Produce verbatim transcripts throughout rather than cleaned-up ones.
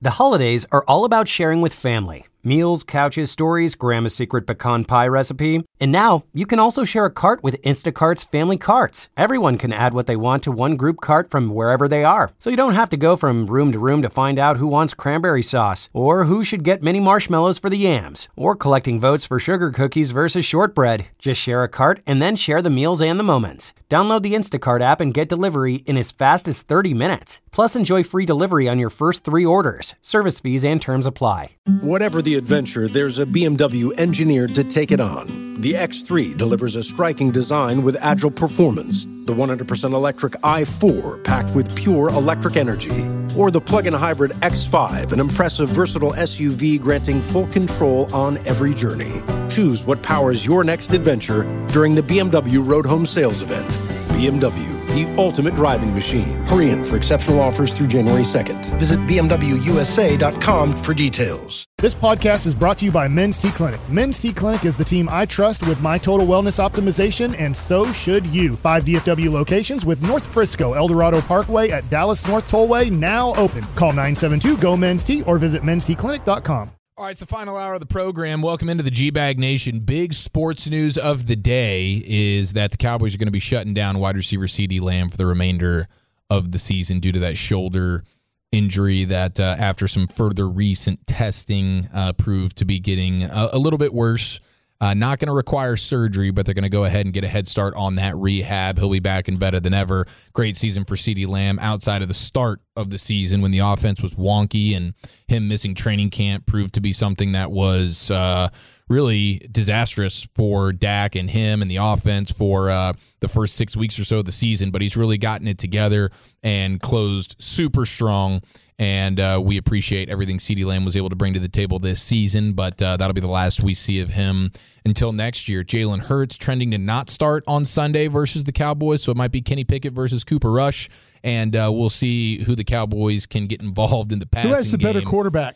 The holidays are all about sharing with family. Meals, couches, stories, Grandma's secret pecan pie recipe. And now, you can also share a cart with Instacart's Family Carts. Everyone can add what they want to one group cart from wherever they are. So you don't have to go from room to room to find out who wants cranberry sauce, or who should get mini marshmallows for the yams, or collecting votes for sugar cookies versus shortbread. Just share a cart and then share the meals and the moments. Download the Instacart app and get delivery in as fast as thirty minutes. Plus, enjoy free delivery on your first three orders. Service fees and terms apply. Whatever the adventure, there's a B M W engineered to take it on. The X three delivers a striking design with agile performance. The one hundred percent electric i four, packed with pure electric energy. Or the plug-in hybrid X five, an impressive, versatile S U V granting full control on every journey. Choose what powers your next adventure during the B M W Road Home Sales Event. B M W, the ultimate driving machine. Hurry in for exceptional offers through January second. Visit B M W U S A dot com for details. This podcast is brought to you by Men's T Clinic. Men's T Clinic is the team I trust with my total wellness optimization, and so should you. Five D F W locations with North Frisco, El Dorado Parkway at Dallas North Tollway now open. Call nine seven two, G O, Men's T or visit mens t clinic dot com. All right, it's the final hour of the program. Welcome into the G-Bag Nation. Big sports news of the day is that the Cowboys are going to be shutting down wide receiver CeeDee Lamb for the remainder of the season due to that shoulder injury that, uh, after some further recent testing, uh, proved to be getting a, a little bit worse. Uh, not going to require surgery, but they're going to go ahead and get a head start on that rehab. He'll be back and better than ever. Great season for CeeDee Lamb outside of the start of the season when the offense was wonky and him missing training camp proved to be something that was uh, really disastrous for Dak and him and the offense for uh, the first six weeks or so of the season. But he's really gotten it together and closed super strong. And uh, we appreciate everything CeeDee Lamb was able to bring to the table this season, but uh, that'll be the last we see of him until next year. Jalen Hurts trending to not start on Sunday versus the Cowboys, so it might be Kenny Pickett versus Cooper Rush, and uh, we'll see who the Cowboys can get involved in the passing game. Who has the game. better quarterback?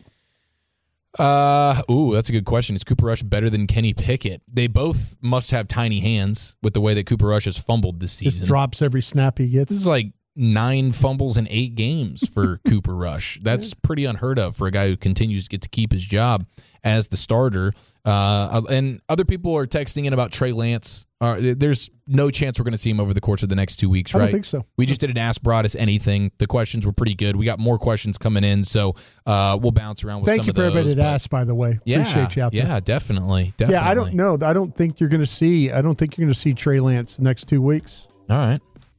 Uh, ooh, that's a good question. Is Cooper Rush better than Kenny Pickett? They both must have tiny hands with the way that Cooper Rush has fumbled this season. Just drops every snap he gets. This is like nine fumbles in eight games for Cooper Rush. That's pretty unheard of for a guy who continues to get to keep his job as the starter. Uh, and other people are texting in about Trey Lance. Uh, there's no chance we're going to see him over the course of the next two weeks, right? I don't think so. We just did an Ask Broad Us Anything. The questions were pretty good. We got more questions coming in, so uh, we'll bounce around with Thank some you of for those. everybody that asked, by the way. Yeah, Appreciate you out there. Yeah, definitely, definitely. Yeah, I don't know. I don't think you're going to see. I don't think you're going to see Trey Lance the next two weeks. All right.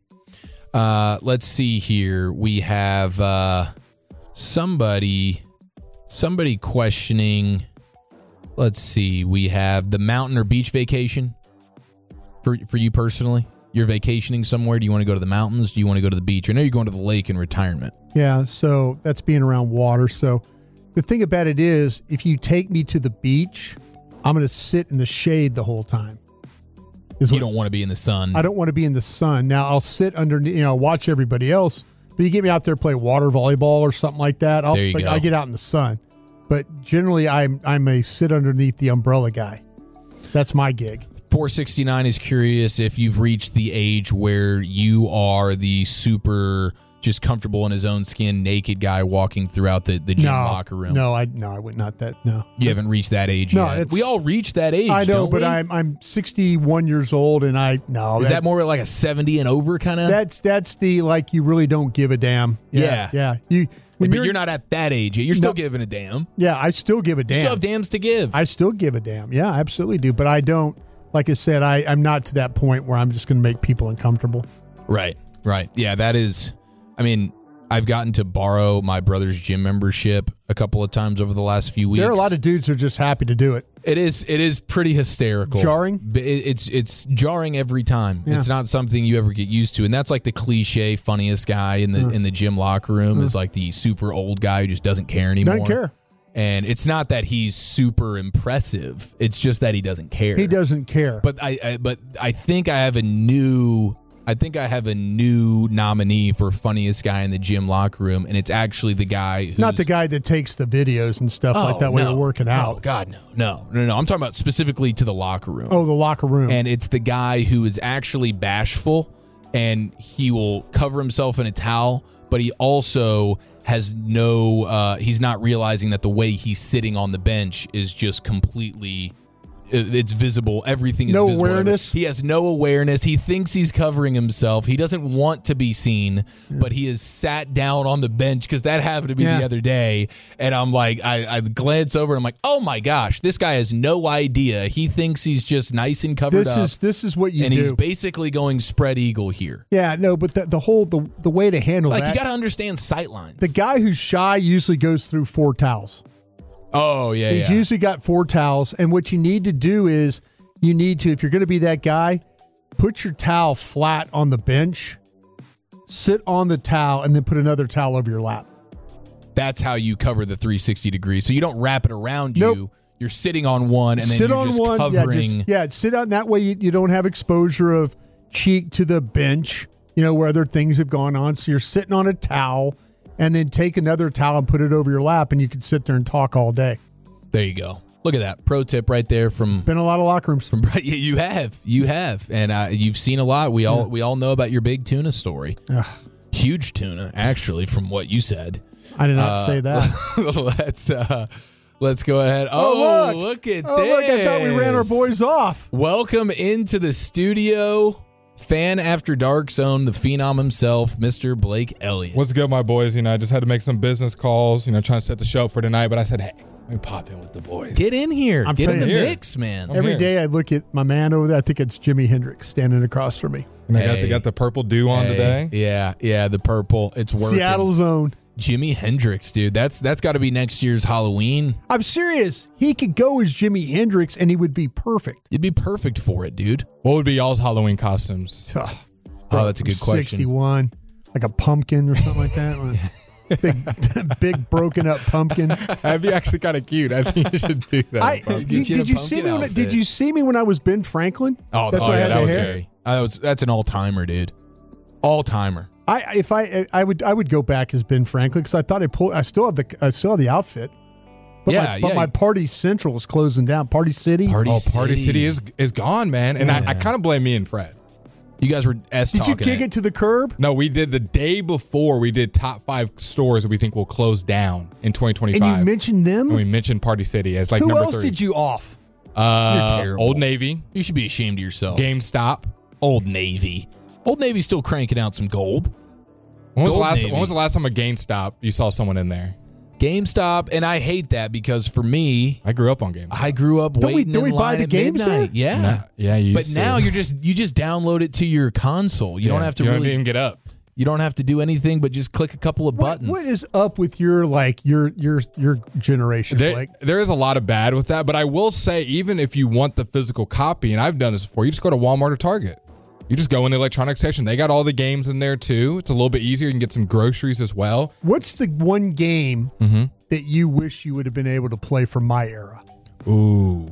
Uh, let's see here. We have uh, somebody, somebody questioning. Let's see. We have the mountain or beach vacation for for you personally. You're vacationing somewhere. Do you want to go to the mountains? Do you want to go to the beach? I know you're going to the lake in retirement. Yeah, so that's being around water. So the thing about it is, if you take me to the beach, I'm going to sit in the shade the whole time. You don't want to be in the sun. I don't want to be in the sun. Now, I'll sit under, you know, watch everybody else, but you get me out there play water volleyball or something like that. I'll, there you like, go. I get out in the sun. But generally, I'm I'm a sit underneath the umbrella guy. That's my gig. four sixty-nine is curious if you've reached the age where you are the super just comfortable in his own skin, naked guy walking throughout the, the gym no, locker room. No, I no, I would not that. No, you haven't reached that age no, yet. It's, we all reach that age. I know, don't but we? I'm I'm sixty-one years old, and I no. Is that, that more like a seventy and over kind of? That's that's the like you really don't give a damn. Yeah, yeah. yeah. You, but you're, you're not at that age yet. You're still no, giving a damn. Yeah, I still give a damn. You still have dams to give. I still give a damn. Yeah, I absolutely do. But I don't. Like I said, I I'm not to that point where I'm just going to make people uncomfortable. Right, right. Yeah, that is. I mean, I've gotten to borrow my brother's gym membership a couple of times over the last few weeks. There are a lot of dudes who are just happy to do it. It is it is pretty hysterical. Jarring? It's it's jarring every time. Yeah. It's not something you ever get used to. And that's like the cliche funniest guy in the uh. in the gym locker room uh. is like the super old guy who just doesn't care anymore. Doesn't care. And it's not that he's super impressive. It's just that he doesn't care. He doesn't care. But I, I but I think I have a new I think I have a new nominee for funniest guy in the gym locker room, and it's actually the guy who's... Not the guy that takes the videos and stuff oh, like that when no, you're working out. Oh, God, no. No, no, no. I'm talking about specifically to the locker room. Oh, the locker room. And it's the guy who is actually bashful and he will cover himself in a towel, but he also has no, uh, he's not realizing that the way he's sitting on the bench is just completely, it's visible. Everything is no visible. awareness. He has no awareness. He thinks he's covering himself. He doesn't want to be seen, yeah. but he is sat down on the bench because that happened to me yeah. the other day. And I'm like, I, I glance over and I'm like, oh my gosh, this guy has no idea. He thinks he's just nice and covered this up. Is, this is what you and do. And he's basically going spread eagle here. Yeah, no, but the, the whole, the, the way to handle like, that. Like, you got to understand sight lines. The guy who's shy usually goes through four towels. Oh, yeah, He's yeah. usually got four towels. And what you need to do is, you need to, if you're going to be that guy, put your towel flat on the bench, sit on the towel, and then put another towel over your lap. That's how you cover the three sixty degrees. So you don't wrap it around nope. you. You're sitting on one, and then sit you're on just one. covering. Yeah, just, yeah, sit on that way. You, you don't have exposure of cheek to the bench, you know, where other things have gone on. So you're sitting on a towel, and then take another towel and put it over your lap, and you can sit there and talk all day. There you go. Look at that pro tip right there from been a lot of locker rooms. From yeah, you have, you have, and uh, you've seen a lot. We all yeah. we all know about your big tuna story. Ugh. Huge tuna, actually, from what you said. I did not uh, say that. let's uh, let's go ahead. Oh, oh look. look at oh, this! Look, I thought we ran our boys off. Welcome into the studio. Fan After Dark Zone, the phenom himself, Mister Blake Elliott. What's good, my boys? You know, I just had to make some business calls, you know, trying to set the show up for tonight, but I said, hey, let me pop in with the boys. Get in here. I'm Get in the here. mix, man. I'm Every here. day I look at my man over there, I think it's Jimi Hendrix standing across from me. And I hey. got, the, got the purple dew on hey. today. Yeah, yeah, the purple. It's working. Seattle zone. Jimi Hendrix, dude. That's that's got to be next year's Halloween. I'm serious. He could go as Jimi Hendrix, and he would be perfect. You'd be perfect for it, dude. What would be y'all's Halloween costumes? Oh, that's a good question. sixty-one, like a pumpkin or something like that. Big, big broken up pumpkin. That'd be actually kind of cute. I think you should do that. I, you, did you see me? When, did you see me when I was Ben Franklin? Oh, that's oh, yeah, that was scary. That was that's an all timer, dude. All timer. I if I I would I would go back as Ben Franklin because I thought I pulled. I still have the I still have the outfit. But yeah, my, yeah. But my Party Central is closing down. Party City. Party oh, City. Party City is is gone, man. And yeah. I, I kind of blame me and Fred. You guys were S Did talking. Did you kick it. it to the curb? No, we did the day before. We did top five stores that we think will close down in twenty twenty-five. And you mentioned them? And we mentioned Party City as like Who number else three. did you off? Uh, You're terrible. Old Navy. You should be ashamed of yourself. GameStop. Old Navy. Old Navy's still cranking out some gold. When was, gold the last, Navy. when was the last time a GameStop you saw someone in there? GameStop, and I hate that because for me, I grew up on GameStop. I grew up don't waiting we, don't in we line buy the at games midnight. there? Yeah, no, yeah. You but now to. you're just you just download it to your console. You yeah, don't have to you really don't even get up. You don't have to do anything but just click a couple of What, buttons. what is up with your like your your your generation? There, Blake? there is a lot of bad with that, but I will say, even if you want the physical copy, and I've done this before, you just go to Walmart or Target. You just go in the electronics section. They got all the games in there too. It's a little bit easier. You can get some groceries as well. What's the one game mm-hmm. that you wish you would have been able to play from my era? Ooh.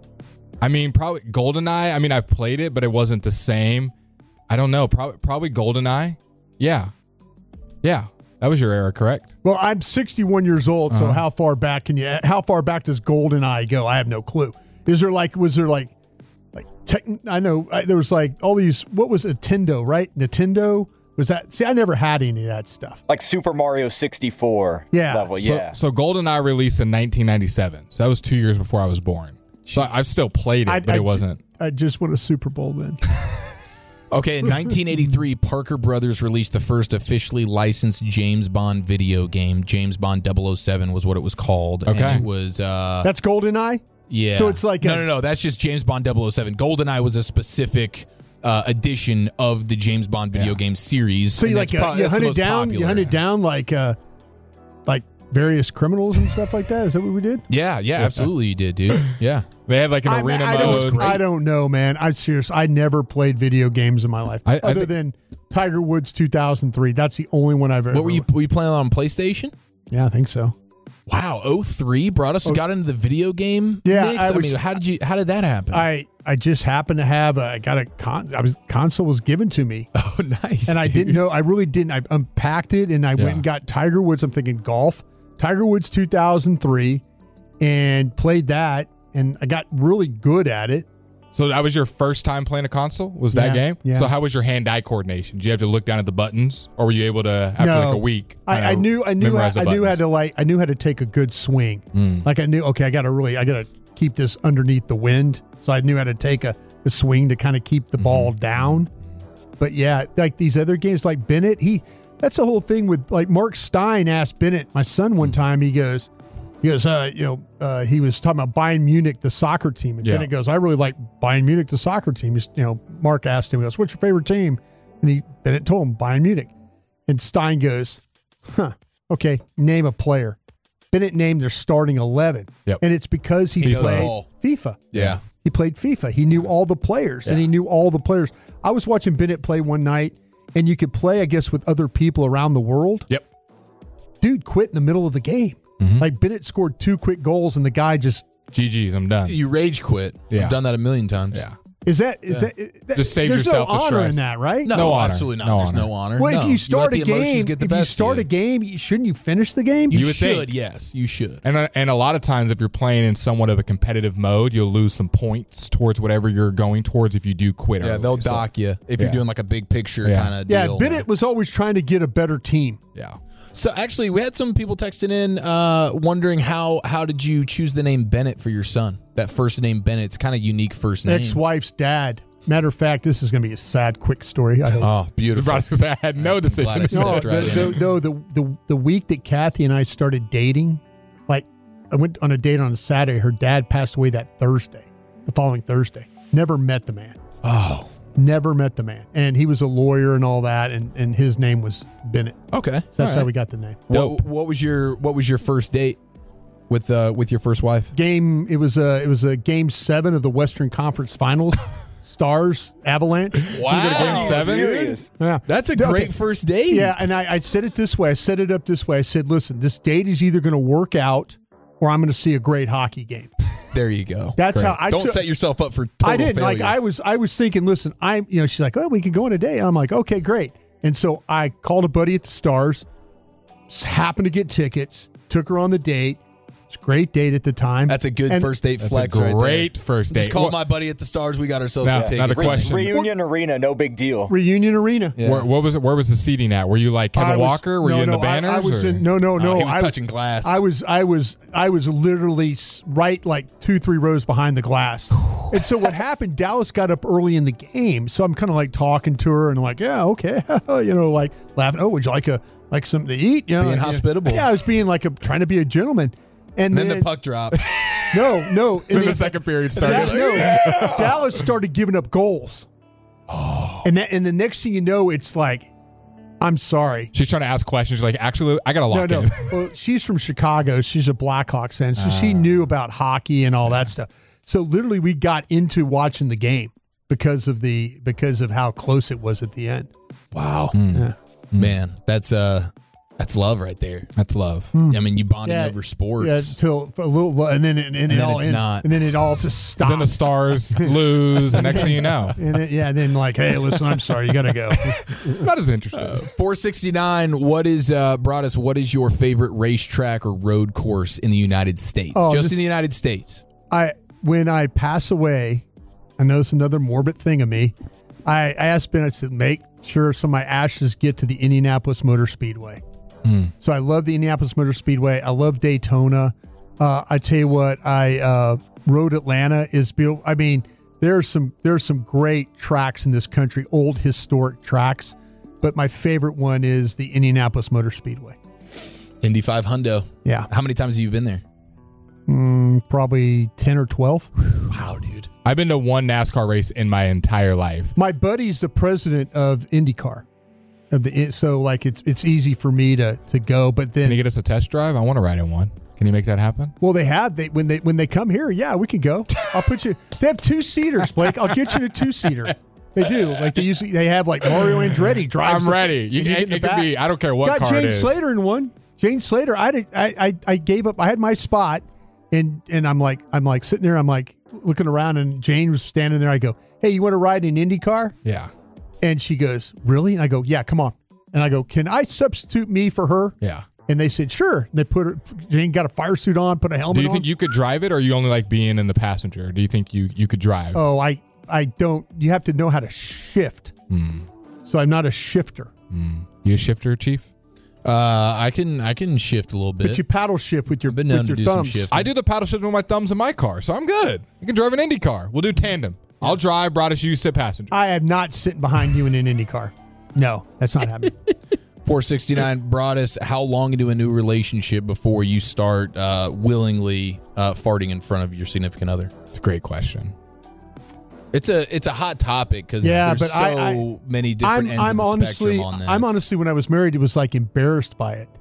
I mean, probably GoldenEye. I mean, I've played it, but it wasn't the same. I don't know. Probably, probably GoldenEye. Yeah. Yeah. That was your era, correct? Well, I'm sixty-one years old, so uh-huh. how far back can you, how far back does GoldenEye go? I have no clue. Is there like, was there like, like, tech, I know I, there was like all these, what was Nintendo, right? Nintendo? Was that, see, I never had any of that stuff. Like Super Mario sixty-four yeah. level, so, yeah. So GoldenEye released in nineteen ninety-seven. So that was two years before I was born. So I've still played it, I, but I, it wasn't. I just won a Super Bowl then. Okay, in nineteen eighty-three, Parker Brothers released the first officially licensed James Bond video game. James Bond double oh seven was what it was called. Okay. And it was... Uh, That's GoldenEye? Yeah. So it's like no, a, no, no. That's just James Bond double oh seven. GoldenEye was a specific uh, edition of the James Bond video yeah. game series. So you like uh, you hunted down, popular. you hunted down like uh, like various criminals and stuff like that. Is that what we did? Yeah, yeah, absolutely, you did, dude. Yeah, they had like an I, arena I, mode. I don't know, man. I'm serious. I never played video games in my life, I, I other think, than Tiger Woods two thousand three. That's the only one I've ever. What were you? Were you playing on PlayStation? Yeah, I think so. Wow, oh three brought us, oh, got into the video game yeah, mix? I, I was, mean, how did you, how did that happen? I, I just happened to have, a, I got a con, I was, console was given to me. Oh, nice. And I dude. didn't know, I really didn't. I unpacked it and I yeah. went and got Tiger Woods. I'm thinking golf, Tiger Woods two thousand three, and played that. And I got really good at it. So that was your first time playing a console? Was that Yeah, game? yeah. So how was your hand-eye coordination? Did you have to look down at the buttons, or were you able to after No. like a week? I, kinda I knew I knew I, memorize the I knew how buttons? to like I knew how to take a good swing. Like I knew okay, I got to really I got to keep this underneath the wind. So I knew how to take a, a swing to kind of keep the ball down. But yeah, like these other games like Bennett, he that's the whole thing with like Mark Stein asked Bennett, my son, one time. He goes, he goes, uh, you know, uh, he was talking about Bayern Munich, the soccer team, and Yeah. Bennett goes, I really like Bayern Munich, the soccer team. He's, you know, Mark asked him, he goes, what's your favorite team? And he Bennett told him Bayern Munich, and Stein goes, huh, okay, name a player. Bennett named their starting eleven, Yep. and it's because he, He knows played all. FIFA. Yeah. He played FIFA. He knew all the players, and he knew all the players. I was watching Bennett play one night, and you could play, I guess, with other people around the world. Yep. Dude quit in the middle of the game. Mm-hmm. Like Bennett scored two quick goals, and the guy just G G's, I'm done. You rage quit. Yeah. I've done that a million times. Yeah. is that is that, that Just save there's yourself no the honor stress. in that, right? No, No honor. absolutely not. No There's honor. no honor. Well, No. if you start let a the emotions game, get the if you best of start you. a game, you- shouldn't you finish the game? You, You would should, think. yes, you should. And uh, and a lot of times, if you're playing in somewhat of a competitive mode, you'll lose some points towards whatever you're going towards if you do quit. Yeah, early. they'll So, dock you if Yeah. you're doing like a big picture Yeah. kind of yeah, deal. Bennett was always trying to get a better team. Yeah. So actually, we had some people texting in uh, wondering how how did you choose the name Bennett for your son? That first name Bennett, it's kind of unique first name. Ex-wife's dad. Matter of fact, this is going to be a sad, quick story. I hope. Oh, You beautiful. brought us- I had no decision. glad I to said No, it say. the, right in. the, no, the, the the week that Kathy and I started dating, like I went on a date on a Saturday. Her dad passed away that Thursday, the following Thursday. Never met the man. Oh, Never met the man. And he was a lawyer and all that, and, and his name was Bennett. okay. So that's All how we right. got the name. What, what was your What was your first date with uh, with your first wife? Game it was a it was a game seven of the Western Conference Finals. Stars Avalanche. Wow, seven? Serious? Yeah. That's a Okay. great first date. Yeah, and I, I said it this way. I set it up this way. I said, listen, this date is either going to work out or I'm going to see a great hockey game. There you go. That's Great. how I don't took- set yourself up for total I didn't failure. like. I was. I was thinking. Listen, I'm. You know, she's like, oh, we could go on a date. And I'm like, okay, great. And so I called a buddy at the Stars. s- Happened to get tickets. Took her on the date. It's a great date at the time. That's a good And- first date That's flex. a right there. great first date. Just called What- my buddy at the Stars. We got ourselves Now- some now the tickets. question. Reunion Arena, no big deal. Reunion Arena. Yeah. Where, what was it? Where was the seating at? Were you like Kevin I was- Walker? Were no, you in no, the banners? I, I was or? in. No, no, no. Oh, he was I, touching glass. I was. I was. I was literally s- right, like two, three rows behind the glass. And so what happened? Dallas got up early in the game, so I'm kind of like talking to her and like, yeah, okay, you know, like laughing. Oh, would you like a like something to eat? You know, Being like, hospitable. Yeah, I was being like a trying to be a gentleman. And And then then, the puck dropped. no, no. and Then then- the second period started. Da- no, Dallas started giving up goals. Oh, and that, and the next thing you know, it's like, I'm sorry. She's trying to ask questions. She's like, actually, I got to No, lock no. in. Well, she's from Chicago. She's a Blackhawks fan, so she knew about hockey and all that stuff. So literally, we got into watching the game because of the because of how close it was at the end. Wow. Yeah. Man, that's uh that's love right there. That's love. I mean, you bonding Yeah, over sports. Yeah, till a little, and then and, and, it then all it's and, not. and then it all just stopped. Then the Stars lose, and next thing you know, and then, yeah, then like, hey, listen, I'm sorry, you got to go. not as interesting. four sixty-nine, what is, uh, Broadus, what is your favorite racetrack or road course in the United States? Oh, Just this- in the United States. I when I pass away, I know it's another morbid thing of me. I, I asked Ben, I said, make sure some of my ashes get to the Indianapolis Motor Speedway. So I love the Indianapolis Motor Speedway. I love Daytona. Uh, I tell you what, I uh, Road Atlanta is beautiful. I mean, there's some there's some great tracks in this country, old historic tracks. But my favorite one is the Indianapolis Motor Speedway. Indy five Hundo. Yeah, How many times have you been there? mm, probably ten or twelve. Wow, dude. I've been to one NASCAR race in my entire life. My buddy's the president of IndyCar. Of the so like it's it's easy for me to to go, but then Can you get us a test drive? I want to ride in one. Can you make that happen? well they have they when they when they come here, yeah, we can go. I'll put you. They have two seaters, Blake. I'll get you in a two seater. They do like they usually they have like Mario Andretti drives. I'm the- ready. You and can- get in the it could back. be- I don't care what Got car Jane it is. Slater in one. Jane Slater. I did, I I I gave up. I had my spot, and and I'm like I'm like sitting there. I'm like looking around, and Jane was standing there. I go, hey, you want to ride in IndyCar? Yeah. And she goes, really? And I go, yeah, come on. And I go, can I substitute me for her? Yeah. And they said, sure. They put her, Jane got a fire suit on, put a helmet on. Do you think on. you could drive it, or you only like being in the passenger? Do you think you, you could drive? Oh, I, I don't. You have to know how to shift. Mm. So I'm not a shifter. Mm. You a shifter, Chief? Uh, I can I can shift a little bit. But you paddle shift with your, Been known with your to do some thumbs. shifting. I do the paddle shift with my thumbs in my car, so I'm good. I can drive an Indy car. We'll do tandem. I'll drive, Broadus, you sit passenger. I am not sitting behind you in an Indy car. No, that's not happening. four sixty-nine Broadus, how long into a new relationship before you start uh, willingly uh, farting in front of your significant other? It's a great question. It's a it's a hot topic because Yeah, there's but so I- I- many different I'm, ends I'm of the honestly, spectrum on this. I'm honestly, when I was married, it was like embarrassed by it.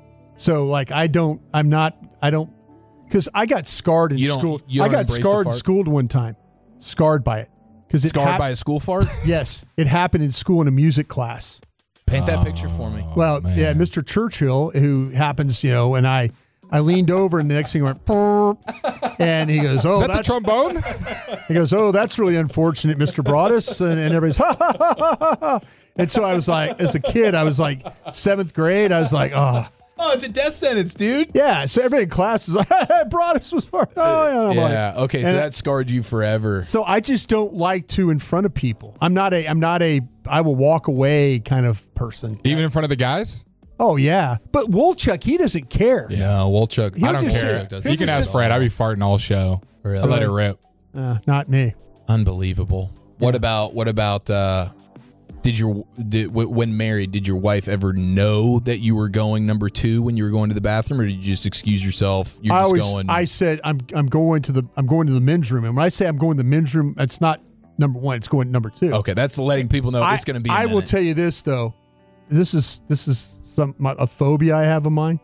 So like, I don't, I'm not, I don't, because I got scarred in You don't- school. you I don't got embrace the scarred in fart? school one time, scarred by it. Because it Scarred hap- by a school fart? Yes, it happened in school in a music class. Paint that picture for me. Well, man. yeah, Mister Churchill, who happens, you know, and I, I leaned over, and the next thing went, "Burp," and he goes, "Oh, Is that the that's," trombone? he goes, "Oh, that's really unfortunate, Mister Broadus," and, and everybody's, ha, ha, ha, ha, ha, ha. And so I was like, as a kid, I was like seventh grade, I was like, oh. Oh, it's a death sentence, dude. Yeah, so everybody in class is like, Broadus was part. Oh, yeah. And I'm Yeah. like, Okay. So and that scarred you forever. so I just don't like to in front of people. I'm not a. I'm not a. I will walk away kind of person. Even in front of the guys? Oh yeah, but Wolchuk, he doesn't care. No, Wolchuk. He'll I don't just care. sit- does he'll You can just ask sit- Fred. I'd be farting all show. Really? I let it rip. Uh, not me. Unbelievable. What about what about uh did your did, w- when married, did your wife ever know that you were going number two when you were going to the bathroom, or did you just excuse yourself? You're I just always. going. I said I'm. I'm going to the. I'm going to the men's room, and when I say I'm going to the men's room, that's not number one. It's going to number two. okay, that's letting people know I, it's going to be. I I will tell you this though. This is this is some my, a phobia I have of mine.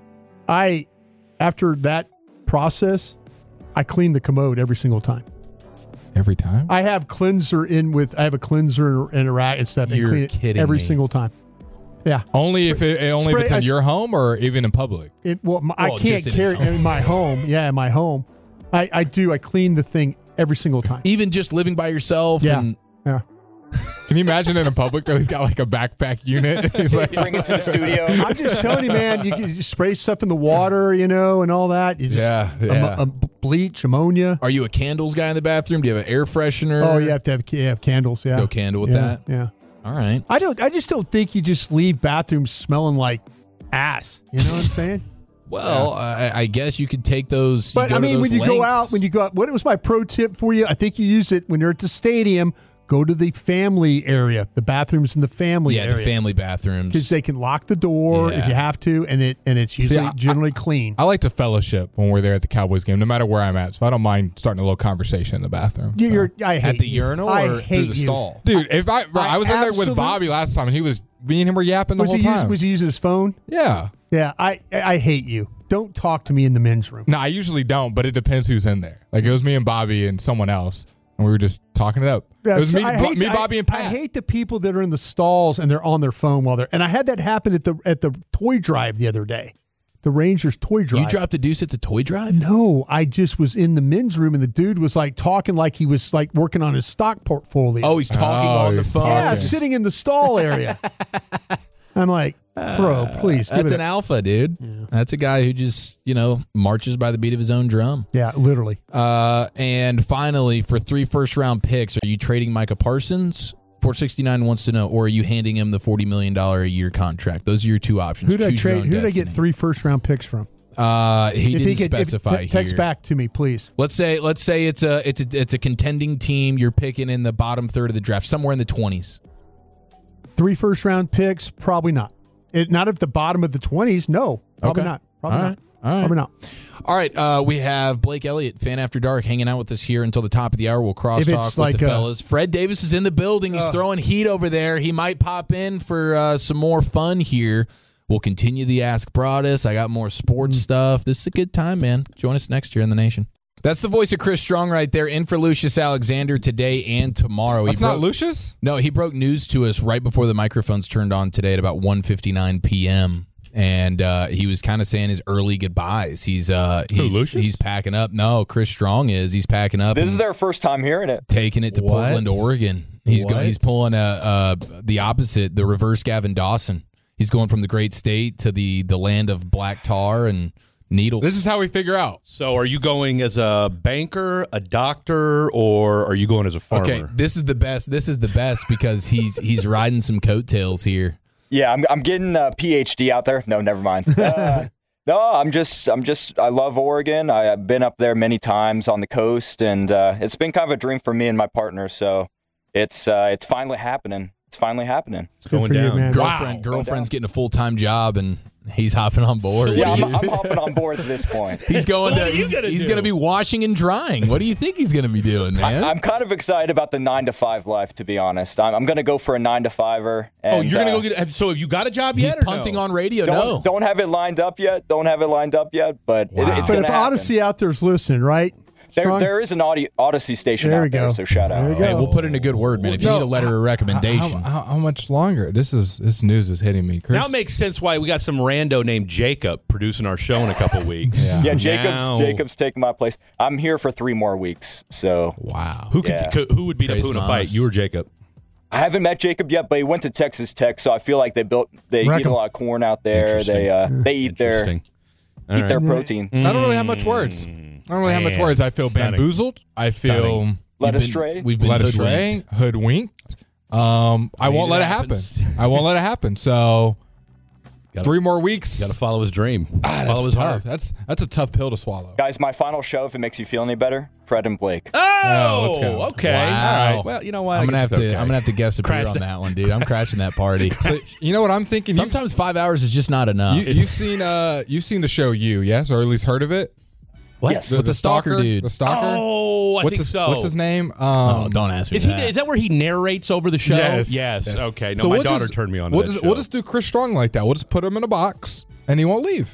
I, after that process, I clean the commode every single time. Every time? I have cleanser in with. I have a cleanser and a rack and stuff. And You're clean it kidding every me. single time. Yeah. Only if it, only Spray- if it's in I- your home or even in public. It, well, my, I Well, can't just in carry his home. in my home. Yeah, in my home. I, I do. I clean the thing every single time. even just living by yourself. Yeah. And, Yeah. Can you imagine in a public though? He's got like a backpack unit. He's like, Bring it to the studio. I'm just telling you, man. You, can- you spray stuff in the water, you know, and all that. You just, Yeah, am- yeah. am- bleach, ammonia. are you a candles guy in the bathroom? Do you have an air freshener? Oh, you have to have, you have candles. Yeah. Go candle with yeah, that. Yeah. All right. I don't. I just don't think you just leave bathrooms smelling like ass. You know what I'm saying? Well, I, I guess you could take those. you But go I to mean, when those you go out, lengths. when you go out, what was my pro tip for you? I think you use it when you're at the stadium. Go to the family area, the bathrooms in the family yeah, area. the family bathrooms. Because they can lock the door if Yeah. you have to, and it and it's usually I- generally clean. I like to fellowship when we're there at the Cowboys game, no matter where I'm at. So I don't mind starting a little conversation in the bathroom. You- You're, I hate at the you. urinal I or hate through the you. stall? Dude, if I bro, I I was in there with absolute- Bobby last time, and he was me and him were yapping the Was whole he time. using, was he using his phone? yeah. Yeah, I I hate you. Don't talk to me in the men's room. No, I usually don't, but it depends who's in there. Like it was me and Bobby and someone else, and we were just talking it up. Yeah, it was so me, I Bo- hate- me, I- Bobby, and Pat. I hate the people that are in the stalls and they're on their phone while they're. And I had that happen at the at the toy drive the other day, the Rangers toy drive. You dropped a deuce at the toy drive? No, I just was in the men's room and the dude was like talking like he was like working on his stock portfolio. Oh, he's talking Oh, on the he's phone. yeah, okay. sitting in the stall area. I'm like, bro, please. give That's it an a- alpha, dude. That's a guy who just, you know, marches by the beat of his own drum. Yeah, literally. Uh, and finally, for three first round picks, are you trading Micah Parsons? four sixty-nine wants to know, or are you handing him the forty million dollars a year contract? Those are your two options. Who did I Choose your trade? own Who did I get destiny. three first round picks from? Uh, he If didn't could- if- specify te- text here. back to me, please. Let's say let's say it's a it's a it's a contending team. You're picking in the bottom third of the draft, somewhere in the twenties. Three first round picks? Probably not. It, not at the bottom of the twenties. No, probably Okay. not. Probably All not. right. All right. Probably not. All right, uh, we have Blake Elliott, Fan After Dark, hanging out with us here until the top of the hour. We'll crosstalk If with it's like the a- fellas. Fred Davis is in the building. He's throwing heat over there. He might pop in for uh, some more fun here. We'll continue the Ask Broadus. I got more sports stuff. This is a good time, man. Join us next year in the Nation. That's the voice of Chris Strong right there, in for Lucius Alexander today and tomorrow. He That's not broke- Lucius? No, he broke news to us right before the microphones turned on today at about one fifty-nine p.m. And uh, he was kind of saying his early goodbyes. He's uh, he's, Lucius? he's packing up. No, Chris Strong is. He's packing up. This and is their first time hearing it. taking it to What? Portland, Oregon. He's go, What? he's pulling a, uh the opposite, the reverse Gavin Dawson. He's going from the great state to the the land of black tar and needles. This is how we figure out. So are you going as a banker, a doctor, or are you going as a farmer? Okay, this is the best. This is the best because he's he's riding some coattails here. Yeah, I'm I'm getting a P H D out there. No, never mind. Uh, no, I'm just I'm just I love Oregon. I, I've been up there many times on the coast, and uh, it's been kind of a dream for me and my partner. So it's uh, it's finally happening. It's finally happening. Good Going for you, down. man. Girlfriend, Wow. girlfriend's getting a full time job, and he's hopping on board. Yeah, What do I'm, you- I'm hopping on board at this point. he's going What to. are you He's, gonna he's do? going to be washing and drying. What do you think he's going to be doing, man? I'm kind of excited about the nine to five life, to be honest. I'm, I'm going to go for a nine to fiver. Oh, And, you're gonna uh, go get. So have you got a job he's yet? or punting no? on radio. Don't, no, don't have it lined up yet. Don't have it lined up yet, but it, it's But going if to happen. Odyssey out there's listening, right? There, Sean? there is an Audi, Odyssey station There we out there, go. so shout out. There you go. hey, we'll put in a good word, man. If you No, need a letter of recommendation, How, how, how much longer? This is this news is hitting me. Chris? Now it makes sense why we got some rando named Jacob producing our show in a couple weeks. Yeah. Yeah, Jacob's Now- Jacob's taking my place. I'm here for three more weeks, so wow. Who could Yeah. could- who would beat Trace up who in a Moss. fight? You or Jacob? I haven't met Jacob yet, but he went to Texas Tech, so I feel like they built they eat Reckon- a lot of corn out there. They uh, they eat their eat Interesting. All their right. protein. I don't really have much words. I don't really have much Man, words. I feel stunning. bamboozled. I feel Stunning. Led You've been- astray. We've been led hoodwinked. astray, hoodwinked. Um, I won't it let it happens. happen. I won't let it happen. So Gotta- three more weeks. Got to follow his dream. Ah, follow that's his tough. heart. That's that's a tough pill to swallow. Guys, my final show, if it makes you feel any better, Fred and Blake. Oh, let's go. okay. Wow. All right. Well, you know what? I I'm gonna have guess to. it's okay. I'm gonna have to guess a beer Crash on that- that one, dude. I'm crashing that party. So you know what I'm thinking? You- Sometimes five hours is just not enough. You, you've seen uh you've seen the show You, yes, or at least heard of it. What? Yes. With the stalker dude. The stalker. Oh, I what's think his, so. What's his name? Um, oh, don't ask me Is he? that. Is that where he narrates over the show? Yes. Yes. Yes. Okay. No, so my we'll daughter just- turned me on. We'll to that just, show. we'll just do Chris Strong like that. We'll just put him in a box and he won't leave.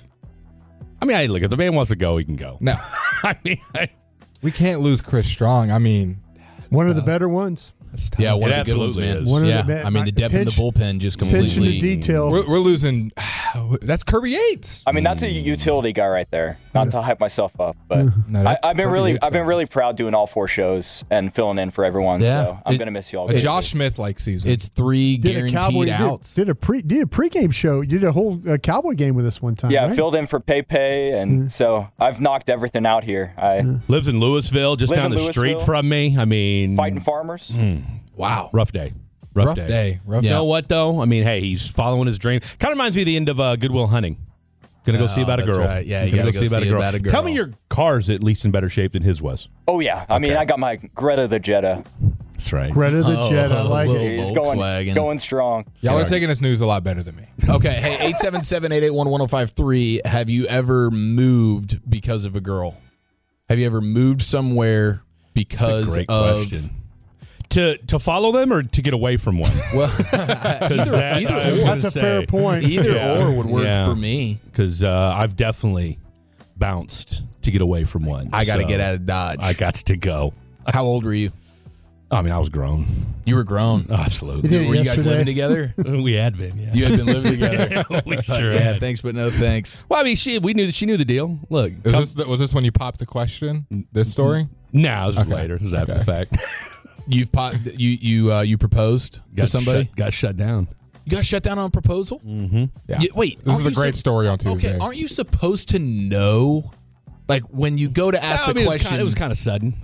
I mean, hey, look, if the man wants to go, he can go. No, I mean, I, we can't lose Chris Strong. I mean, One of the better ones. that's tough. Yeah, one It of the good ones, absolutely man. is. One of yeah, the be- I mean the depth in the attention- bullpen just Attention to completely. detail. we're, we're losing. That's Kirby Yates. I mean, that's a utility guy right there. Not to hype myself up, but No, I, that's I've been Kirby really, Yates I've been guy. really proud doing all four shows and filling in for everyone. Yeah. So I'm It- gonna miss you all. A guys. Josh Smith like season. It's three Did a guaranteed cowboy outs. Did, did a pre did a pregame show. You did a whole uh, cowboy game with us one time. Yeah, right? I filled in for Pay Pay, and so I've knocked everything out here. I lives in Louisville, just Live down in the street Louisville. from me. I mean, fighting farmers. wow. rough day. Rough, Rough day. Rough You Yeah. know what though? I mean, hey, he's following his dream. Kind of reminds me of the end of uh, Goodwill Hunting. Gonna go Oh, see about a that's girl. right. Yeah, you Gonna gotta go see about a girl. Tell me your car's at least in better shape than his was. Oh yeah, I mean, I got my Greta the Jetta. That's right. Greta the Oh, Jet. I like little it. He's Volkswagen. going, going strong. Y'all are taking this news a lot better than me. Okay, hey, eight seven seven, eight eight one, one oh five three. Have you ever moved because of a girl? Have you ever moved somewhere because Great of question. To to follow them or to get away from one? well, 'Cause that- either I was or. gonna That's a say, fair point. either Yeah. or would work Yeah. for me. Because uh, I've definitely bounced to get away from one. I got to So get out of Dodge. I got to go. How old were you? I mean, I was grown. You were grown. You Absolutely. did it Were you guys yesterday. living together? we had been, yeah. You had been living together. we sure yeah, had. thanks, but no thanks. Well, I mean, she we knew that she knew the deal. Look, Is come- this the, was this when you popped the question? This story? nah, this was Okay. later. This was after Okay. the fact. You've po- you you uh, you proposed to somebody. shut, got shut down. You got shut down on a proposal. Yeah. wait, This aren't is a you great sup- story on Tuesday. Okay, aren't you supposed to know? Like when you go to ask I the mean, question, It was kind of sudden.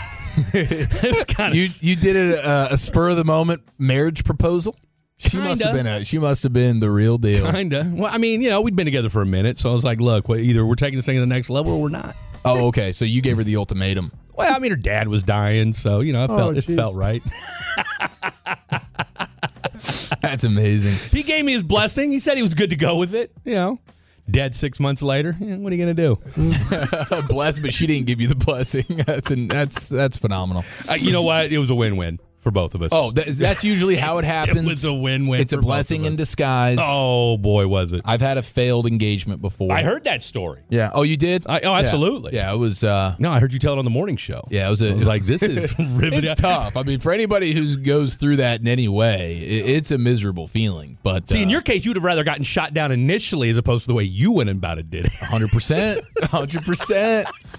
it was kind of. you you did it uh, a spur of the moment marriage proposal. She must have Kinda. been a she must have been the real deal. Kinda. Well, I mean, you know, we'd been together for a minute, so I was like, look, well, either we're taking this thing to the next level or we're not. Oh, okay. So you gave her the ultimatum. Well, I mean, her dad was dying, so you know, it Oh, felt it geez. felt right. That's amazing. He gave me his blessing. He said he was good to go with it. You know, dead six months later. Yeah, what are you gonna do? Bless, but she didn't give you the blessing. That's an, that's that's phenomenal. Uh, you know what? It was a win-win for both of us. Oh, that, that's usually how it happens. It was a win-win. It's a for both blessing of in us. disguise. Oh boy, was it! I've had a failed engagement before. I heard that story. Yeah. Oh, you did? I, oh, absolutely. Yeah. yeah, it was. Uh, No, I heard you tell it on the morning show. yeah, it was. A, I was like, this is riveting. It's tough. I mean, for anybody who goes through that in any way, it, it's a miserable feeling. But See, in uh, your case, you'd have rather gotten shot down initially as opposed to the way you went about it did it. one hundred percent, one hundred percent.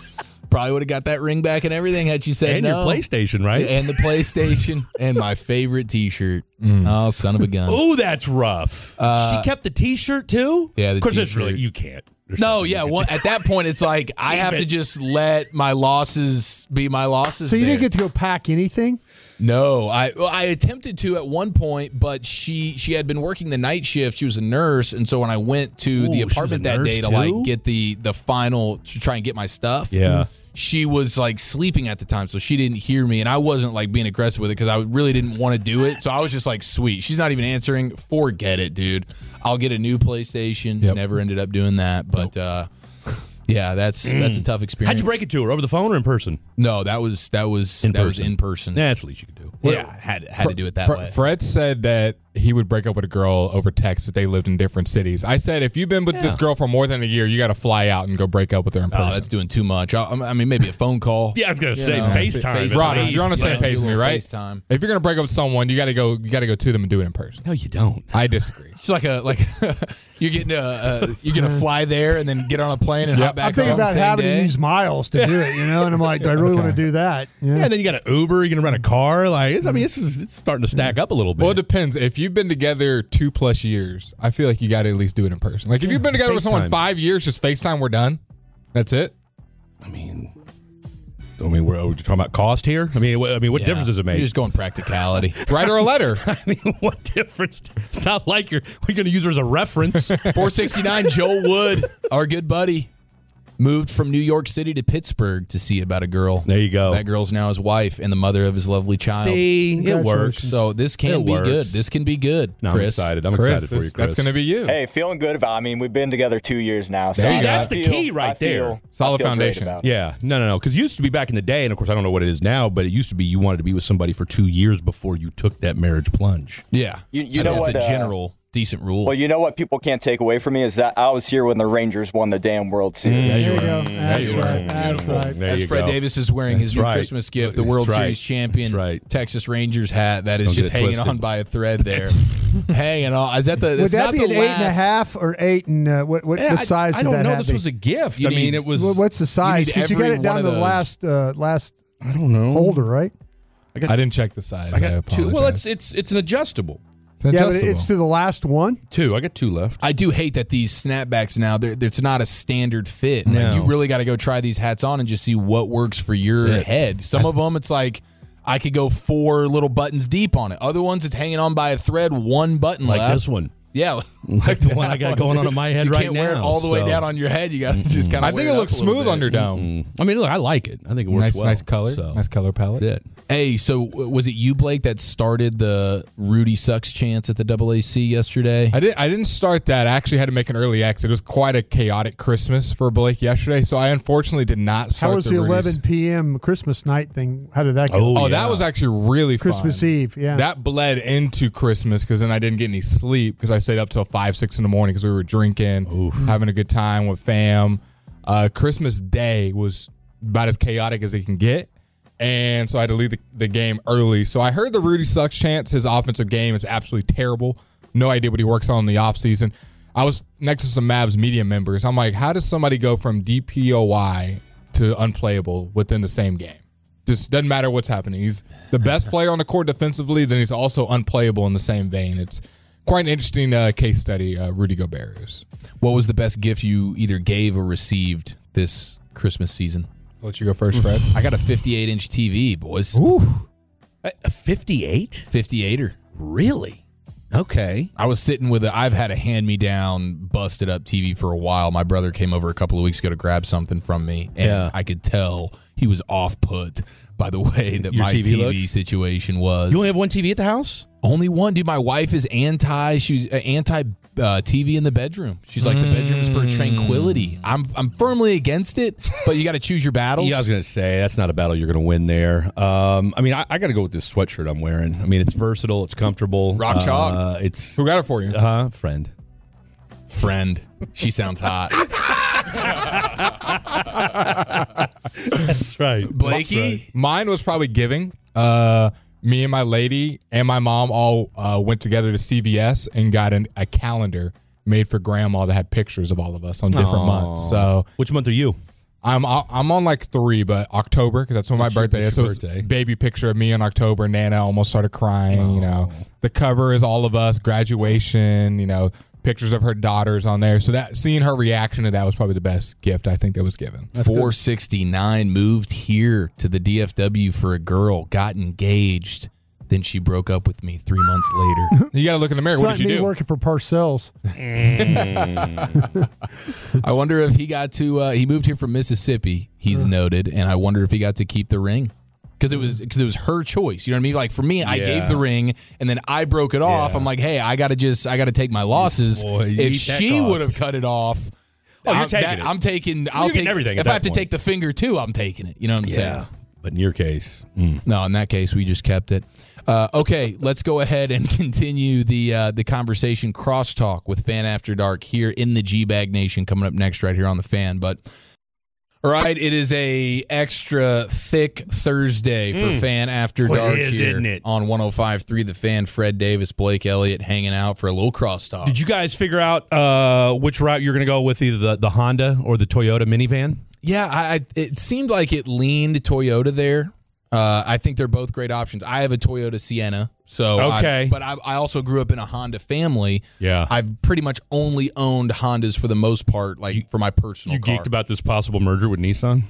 Probably would have got that ring back and everything had you said and no. your PlayStation, right? And the PlayStation and my favorite T-shirt. Mm. Oh, son of a gun. Oh, that's rough. Uh, she kept the T-shirt too? Yeah, the of course, T-shirt. it's really, you can't. There's no, nothing yeah. you can Well, do. at that point, it's like I have to just let my losses be my losses. So you there. didn't get to go pack anything? No, I well, I attempted to at one point, but she she had been working the night shift. She was a nurse, and so when I went to Ooh, the she was apartment a that nurse day to too? like get the the final to try and get my stuff, Yeah. she was like sleeping at the time, so she didn't hear me, and I wasn't like being aggressive with it because I really didn't want to do it. So I was just like, sweet, she's not even answering. Forget it, dude. I'll get a new PlayStation. Yep. Never ended up doing that, but uh, yeah, that's that's a tough experience. How'd you break it to her? Over the phone or in person? No, that was that was In that was person. in person. Nah, that's the least you could do. Yeah, had had to do it that Fre- way. Fred said that he would break up with a girl over text if they lived in different cities. I said, if you've been with this girl for more than a year, you got to fly out and go break up with her in person. Oh, that's doing too much. I, I mean, maybe a phone call. Yeah, I was gonna You say know, FaceTime. FaceTime. Ron, you're on the same Yeah, page do with a me, right? FaceTime. If you're gonna break up with someone, you got to go. You got to go to them and do it in person. No, you don't. I disagree. It's like a like you're getting a uh, you're gonna fly there and then get on a plane and Yep. hop back I'm thinking home about same having day. to use miles to do it, you know, and I'm like, do I really want to do that? Yeah, and then you got an Uber. You're gonna rent a car. Like, it's, I mean, this is it's starting to stack up a little bit. Well, it depends. If you've been together two plus years, I feel like you got to at least do it in person. Like if you've been together with someone FaceTime. five years, just FaceTime, we're done. That's it. I mean, I mean, we're, are we talking about cost here? I mean, what, I mean, what Yeah. difference does it make? You're just going practicality. Write her a letter. I mean, what difference? It's not like you're we're going to use her as a reference. four sixty-nine Joel Wood, our good buddy, moved from New York City to Pittsburgh to see about a girl. There you go. That girl's now his wife and the mother of his lovely child. See, it works. Congratulations. So this can It be works. good. This can be good, No, I'm Chris. excited. I'm Chris, excited for you, this- Chris. that's going to be you. Hey, feeling good about. I mean, we've been together two years now. So There you I go. That's the feel- key right I feel- there. I Solid feel great foundation. about it. Yeah, no, no, no. Because it used to be back in the day, and of course I don't know what it is now, but it used to be you wanted to be with somebody for two years before you took that marriage plunge. Yeah. You- you I know think what, That's a uh, general decent rule. Well, you know what people can't take away from me is that I was here when the Rangers won the damn World Series. Yeah, you There you were. go. Yeah, That's you were. right. That's Beautiful. right. There That's you Fred go. Davis is wearing his That's new right. Christmas gift, the That's World right. Series champion That's right. Texas Rangers hat that is Don't get just it hanging twisted. on by a thread there. hanging on. Is that the? Would it's that not be the an eight and a last- half or eight and uh, what what, Yeah, what size I, I would don't that know. have This be? was a gift. You I mean, need- it was. Well, what's the size? need Because you, got every it down one to of the those. last uh, last I don't know. holder, right? I got, I didn't check the size. I got I two. Well, apologize. it's it's it's an adjustable. It's Yeah, but adjustable. it's to the last one. Two. I got two left. I do hate that these snapbacks now. They're, it's not a standard fit. Like, No. you really got to go try these hats on and just see what works for your That's it. head. Some of them, it's like I could go four little buttons deep on it. Other ones, it's hanging on by a thread, one button Like left. this one. Yeah, Like the one I got going on in my head you right can't wear it now, all the way so- down on your head. You got to just kind of. I think it looks smooth underdome. I mean, look, I like it. I think it works Nice, well. nice color. So, Nice color palette. That's it. Hey, so w- was it you, Blake, that started the Rudy sucks chants at the double A C yesterday? I didn't. I didn't start that. I actually had to make an early exit. It was quite a chaotic Christmas for Blake yesterday, so I unfortunately did not start. How was the Rudy's- eleven p.m. Christmas night thing? How did that go? Oh, Oh, yeah. that was actually really fun. Christmas Eve, yeah. That bled into Christmas because then I didn't get any sleep because I stayed up till five, six in the morning because we were drinking, having a good time with fam. Uh, Christmas Day was about as chaotic as it can get. And so I had to leave the, the game early. So I heard the Rudy sucks chants. His offensive game is absolutely terrible. No idea what he works on in the offseason. I was next to some Mavs media members. I'm like, how does somebody go from D P O Y to unplayable within the same game? Just doesn't matter what's happening. He's the best player on the court defensively, then he's also unplayable in the same vein. It's quite an interesting uh, case study, uh, Rudy Gobert is. What was the best gift you either gave or received this Christmas season? I'll let you go first, Fred. I got a fifty-eight inch T V, boys. Ooh. A fifty-eight? fifty-eighter. Really? Okay. I was sitting with a, I've had a hand-me-down, busted-up T V for a while. My brother came over a couple of weeks ago to grab something from me, and Yeah. I could tell he was off-put by the way that Your my T V T V looks? situation was. You only have one T V at the house? Only one, dude. My wife is anti. She's uh, anti uh, T V in the bedroom. She's like, the bedroom's for tranquility. I'm I'm firmly against it, but you got to choose your battles. Yeah, I was going to say, that's not a battle you're going to win there. Um, I mean, I, I got to go with this sweatshirt I'm wearing. I mean, it's versatile. It's comfortable. Rock chalk. Uh, it's, Who got it for you? uh-huh, friend. Friend, she sounds hot. That's right. Blakey, Mine was probably giving. Uh, me and my lady and my mom all uh, went together to C V S and got an, a calendar made for grandma that had pictures of all of us on different Aw. months. So Which month are you? I'm I'm on like three, but October because that's when That's my your- birthday that's is. your So it's birthday. baby picture of me in October. Nana almost started crying. Oh. You know, the cover is all of us, graduation. You know, pictures of her daughters on there. So that seeing her reaction to that was probably the best gift I think that was given. four sixty-nine moved here to the D F W for a girl, got engaged. Then she broke up with me three months later. You got to look in the mirror. It's What not did you me do? working for Parcells. I wonder if he got to. Uh, he moved here from Mississippi. He's noted, and I wonder if he got to keep the ring because it was because it was her choice. You know what I mean? Like for me, I Yeah. gave the ring, and then I broke it off. Yeah. I'm like, hey, I got to just I got to take my losses. Boy, you if eat that she cost. would have cut it off. Oh, you're I'm, taking that- it. I'm taking. You're I'll getting take everything at If that I have to point. take the finger too, I'm taking it. You know what I'm saying? But in your case, mm. No, in that case, we just kept it. Uh, okay, let's go ahead and continue the uh, the conversation. Crosstalk with Fan After Dark here in the G-Bag Nation coming up next right here on the Fan. But all right, it is a extra thick Thursday for Mm. Fan After Well, it Dark is, here isn't it? on one oh five point three The Fan. Fred Davis, Blake Elliott hanging out for a little crosstalk. Did you guys figure out uh, which route you're going to go with, either the, the Honda or the Toyota minivan? Yeah, I, I, it seemed like it leaned Toyota there. Uh, I think they're both great options. I have a Toyota Sienna, so Okay. I, but I, I also grew up in a Honda family. Yeah. I've pretty much only owned Hondas for the most part, like for my personal You car. geeked about this possible merger with Nissan?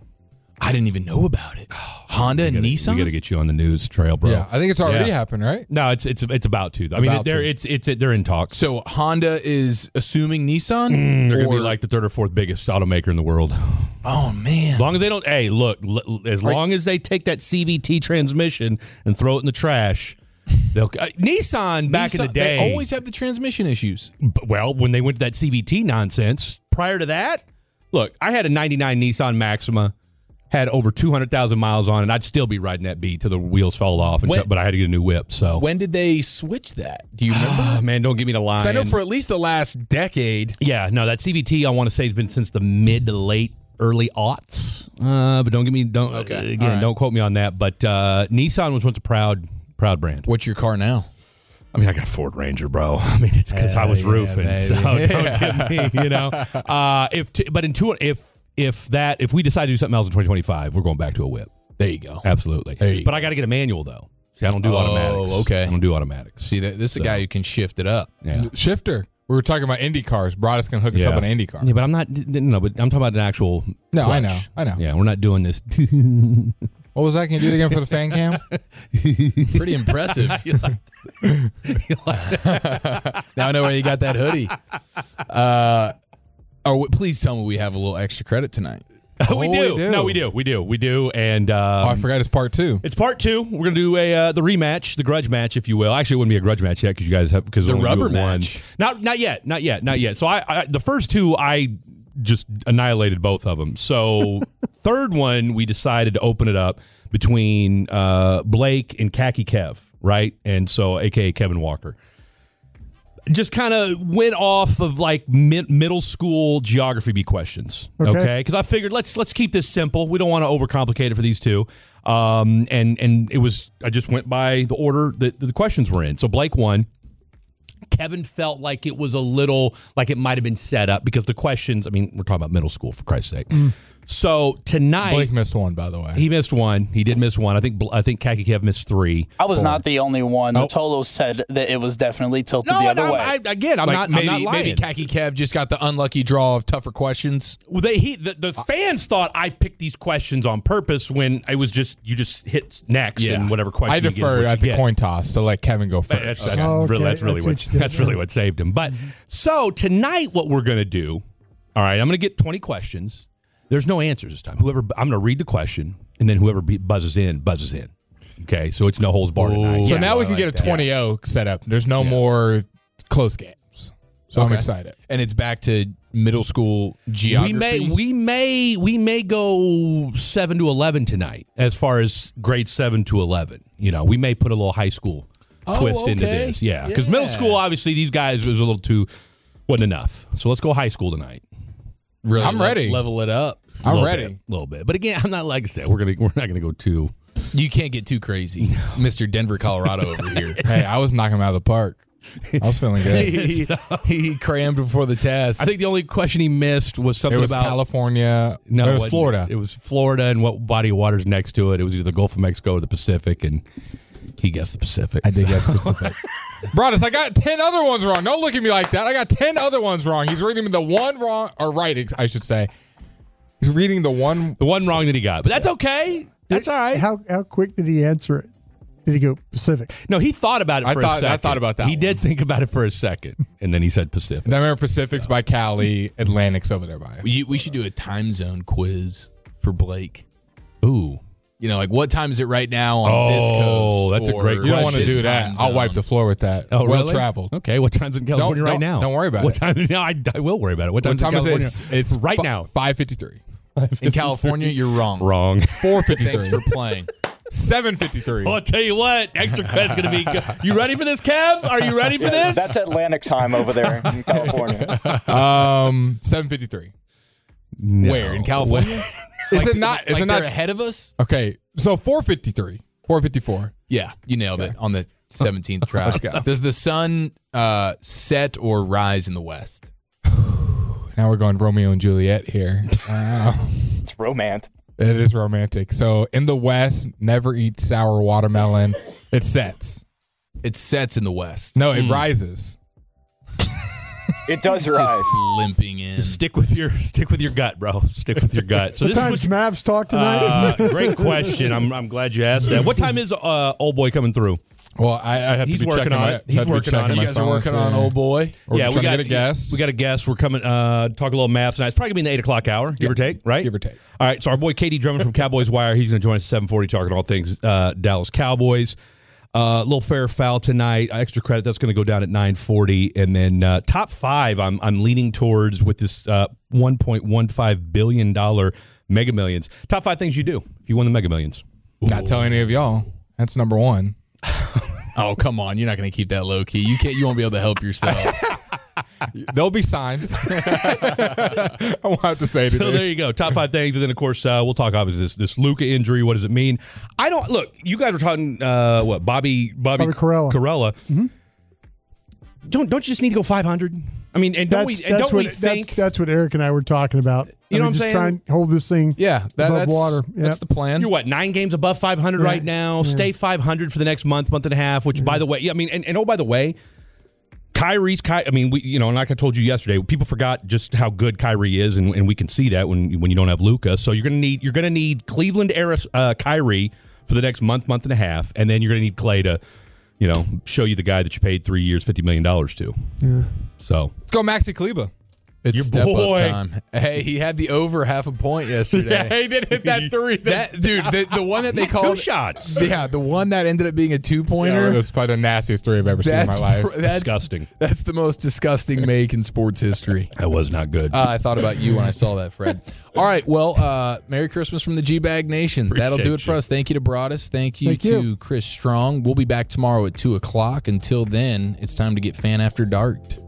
I didn't even know about it. Honda and We gotta- Nissan. We got to get you on the news trail, bro. Yeah, I think it's already Yeah. happened, right? No, it's it's it's about to. I mean, About they're to. it's it's they're in talks. So Honda is assuming Nissan. They're going to Or- be like the third or fourth biggest automaker in the world. oh man. As long as they don't, hey, look, l- as long as they take that C V T transmission and throw it in the trash, they'll. Uh, Nissan back in Nissan- the day, they always have the transmission issues. b- well, when they went to that C V T nonsense. Prior to that, look, I had a ninety-nine Nissan Maxima, had over two hundred thousand miles on it. I'd still be riding that beat till the wheels fell off, and When- but I had to get a new whip. So, When did they switch that? Do you remember? oh, man, don't give me the line. 'Cause I know for at least the last decade. Yeah, no, that C V T I want to say has been since the mid to late early aughts. Uh, but don't give me don't Okay. uh, All again right. don't quote me on that. But uh, Nissan was once a proud proud brand. What's your car now? I mean, I got a Ford Ranger, bro. I mean, it's because I was yeah, roofing, baby. so don't give me, you know. Uh, if t- but in two, if if that if we decide to do something else in twenty twenty-five, we're going back to a whip. There you go. Absolutely. There you but go. I got to get a manual though. See, I don't do Oh, automatics. okay. I don't do automatics. See, that this is a So- guy who can shift it up. Yeah. Shifter. We were talking about Indy cars. Broadus can hook us up Yeah. in an Indy car. Yeah, but I'm not. No, but I'm talking about an actual. No, I clutch. know. I know. Yeah, we're not doing this. What was that? Can you do it again for the fan cam? Pretty impressive. Now I know where you got that hoodie. Uh, oh, please tell me we have a little extra credit tonight. we, Oh, do. we do. No, we do. We do. We do. And um, Oh, I forgot it's part two. it's part two. We're gonna do a uh, the rematch, the grudge match, if you will. Actually, it wouldn't be a grudge match yet because you guys have because The rubber match. Not not yet. Not yet. Not yet. So I, I the first two I just annihilated both of them. So third one we decided to open it up between uh, Blake and Khaki Kev, right? And so A K A Kevin Walker. Just kind of went off of like mid- middle school geography bee questions, okay? Because I figured let's let's keep this simple. We don't want to overcomplicate it for these two. Um, and and it was I just went by the order that the questions were in. So Blake won. Kevin felt like it was a little like it might have been set up because the questions. I mean, we're talking about middle school for Christ's sake. So tonight, Blake missed one, by the way. he missed one. He did miss one. I think I think Khaki Kev missed three. I was not the only one. Oh. Tolo said that it was definitely tilted No, the other I'm- way. I, again, I'm Like not. maybe, I'm not lying. maybe Khaki Kev just got the unlucky draw of tougher questions. Well, they he the, the fans thought I picked these questions on purpose when I was just you just hit next Yeah. and whatever question I you get is defer what at you the get. coin toss, so let Kevin go first. That's, that's Oh, okay. really that's really That's what what you did, that's really yeah. what saved him. But so tonight, what we're gonna do? All right, I'm gonna get twenty questions. There's no answers this time. Whoever I'm gonna read the question, and then whoever be, buzzes in buzzes in. Okay, so it's no holds barred tonight. So Yeah. now we I can like get a that. twenty oh set up. There's no more close games. So I'm Okay. excited. And it's back to middle school geography. We may we may we may go seven to eleven tonight as far as grade seven to eleven. You know, we may put a little high school Oh, twist into okay. this. Yeah, because Yeah. middle school obviously these guys was a little too wasn't enough. So let's go high school tonight. really I'm le- ready. level it up. A I'm little ready. bit, a little bit. But again, I'm not like I said. We're gonna we're not gonna go too. You can't get too crazy, Mister Denver, Colorado over here. Hey, I was knocking him out of the park. I was feeling good. he, he crammed before the test. I think the only question he missed was something It was about California. No, it it was wasn't. Florida. It was Florida and what body of water's next to it. It was either the Gulf of Mexico or the Pacific, and he guessed the Pacific. I did so. guess Pacific. Broadus, I got ten other ones wrong. Don't look at me like that. I got ten other ones wrong. He's reading the one wrong, or right, I should say. He's reading the one. The one wrong that he got. But that's okay. That's all right. How how quick did he answer it? Did he go Pacific? No, he thought about it I for thought- a second. I thought about that He one. did think about it for a second, and then he said Pacific. And I remember Pacific's by Cali, Atlantic's over there by. we, we should do a time zone quiz for Blake. Ooh. You know, like what time is it right now on this coast? Oh, that's a or great You don't want to this do that. time I'll wipe zone? the floor with that. Oh, well really? traveled. Okay, what time's in California Don't- right don't- now? don't worry about what it. Time, no, I, I will worry about it. What What time's time in is California? it? It's right fi- now. five fifty-three. In California, you're wrong. Wrong. four Thanks fifty-three. for playing. seven fifty-three. Well, I'll tell you what, extra credit's going to be good. You ready for this, Kev? Are you ready for this? That's Atlantic time over there in California. Um, seven fifty-three. Where? In California? Is it not? Is like it they're not? ahead of us? Okay, so four fifty-three. four fifty-four. Yeah, you nailed it on the seventeenth try. Let's go. Does the sun uh, set or rise in the west? Now we're going Romeo and Juliet here. Uh, It's romantic. it is romantic. So in the West, never eat sour watermelon. It sets. It sets in the west. No, it rises. It does Just rise. limping in. Stick with your stick with your gut, bro. Stick with your gut. So What this time's is Mavs talk tonight? uh, great question. I'm I'm glad you asked that. What time is uh, old boy coming through? Well, I, I have He's to be working checking on my, it. He's have to be working on checking it. my You guys are phone, working so- on old boy. We're yeah, we trying got to get a guest. We got a guest. We're coming. Uh, talk a little math tonight. It's probably gonna be in the eight o'clock hour, give or take, right? Give or take. All right. So our boy Katie Drummond from Cowboys Wire. He's gonna join us at seven forty, talking all things uh, Dallas Cowboys. A uh, little fair foul tonight. Extra credit that's going to go down at nine forty, and then uh, top five. I'm I'm leaning towards with this uh, one point one five billion dollar Mega Millions. Top five things you do if you won the Mega Millions. Not telling any of y'all. That's number one. Oh, come on. You're not going to keep that low key. You can't. You won't be able to help yourself. There'll be signs. I won't have to say So today. there you go. Top five things, and then of course uh, we'll talk obviously this this Luka injury. What does it mean? I don't look. You guys were talking uh, what Bobby Bobby, Bobby Corella. Corella. Don't don't you just need to go five hundred? I mean, and don't That's, we and that's don't what we think? that's, that's what Eric and I were talking about. You know what I'm just saying? Try and hold this thing Yeah, that, above that's water. That's Yep. the plan. You're what, nine games above five hundred Yeah. right now? Stay five hundred for the next month, month and a half, which, by the way, yeah, I mean, and, and oh, by the way, Kyrie's, Ky- I mean, we, you know, and like I told you yesterday, people forgot just how good Kyrie is, and, and we can see that when when you don't have Luka. So you're gonna need you're gonna need Cleveland era uh, Kyrie for the next month, month and a half, and then you're gonna need Clay to, you know, show you the guy that you paid three years, fifty million dollars to. Yeah. So Let's go Maxi Kleba. It's Your step boy. up time. Hey, he had the over half a point yesterday. Yeah, he did hit that three. That dude, the, the one that they two called shots. Yeah, the one that ended up being a two Yeah, pointer. it was probably the nastiest three I've ever seen in my that's life. that's Disgusting. That's the most disgusting make in sports history. That was not good. Uh, I thought about you when I saw that, Fred. All right, well, uh, Merry Christmas from the G-Bag Nation. That'll do it for you. us. Thank you to Broadus. Thank you Thank to you. Chris Strong. We'll be back tomorrow at two o'clock. Until then, it's time to get Fan After Dark.